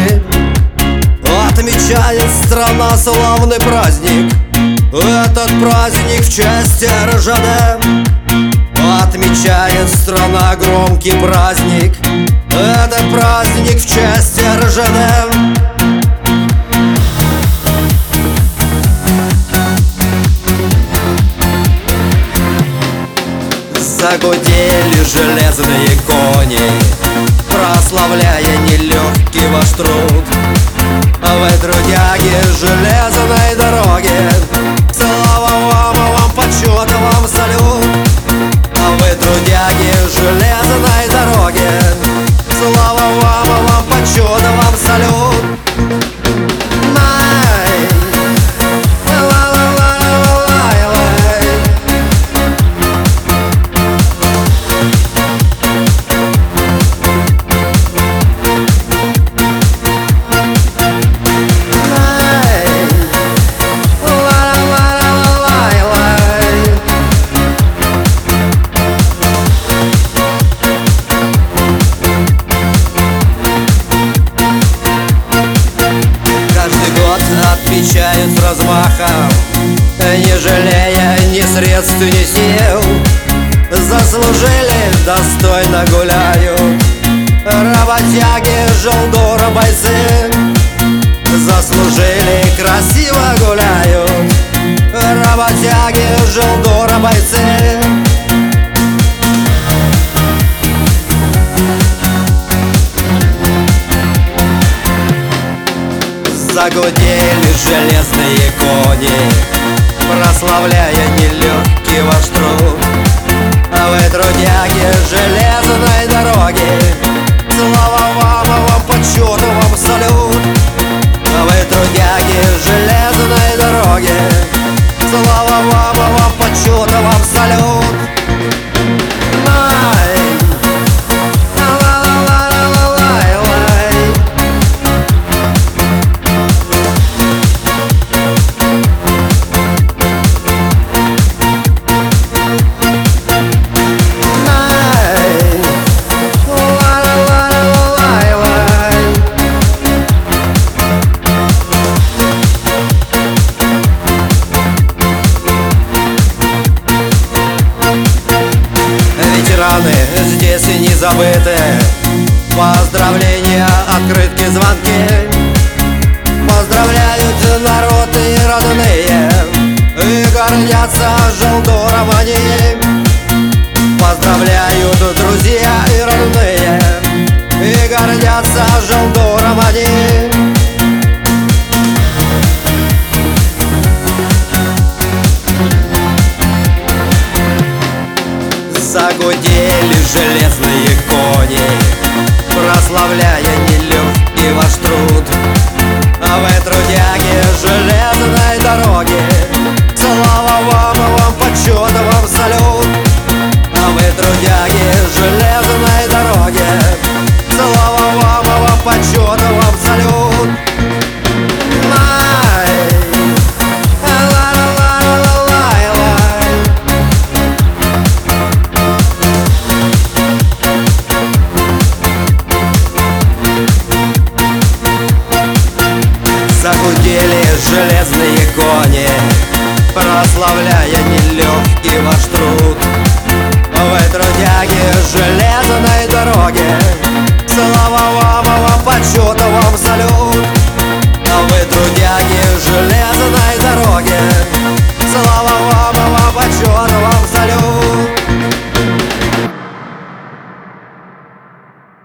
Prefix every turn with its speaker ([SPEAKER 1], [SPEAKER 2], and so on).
[SPEAKER 1] дороги. Отмечает страна славный праздник, этот праздник в честь РЖД. Отмечает страна громкий праздник, этот праздник в честь РЖД. Загудели железные кони, прославляя нелегкий ваш труд. Вы, трудяги железной дороги, слава вам, почет вам, салют. Вы, трудяги железной дороги, слава вам, почет вам, салют. Отмечают с размахом, не жалея ни средств, ни сил. Заслужили, достойно гуляют работяги, желдора, бойцы. Заслужили, красиво гуляют работяги, желдора, бойцы. Загудели железные кони, прославляя нелегкий ваш труд. Вы, трудяги железной дороги, слава вам, почет вам, салют. Вы, трудяги железной дороги, слава вам, почет вам, салют. Здесь и не забыты поздравления, открытки, звонки. Поздравляют народ и родные, и гордятся желдором они. Поздравляют друзья и родные, и гордятся желдором они. Загудели железные кони, прославляя нелегкий ваш труд. Вы, трудяги железной дороги, слава вам, почет вам, салют. Вы, трудяги железной дороги, слава вам, почет вам, салют. Загудели железные кони, прославляя нелегкий ваш труд. Вы, трудяги железной дороги, слава вам, почет вам, салют. Вы, трудяги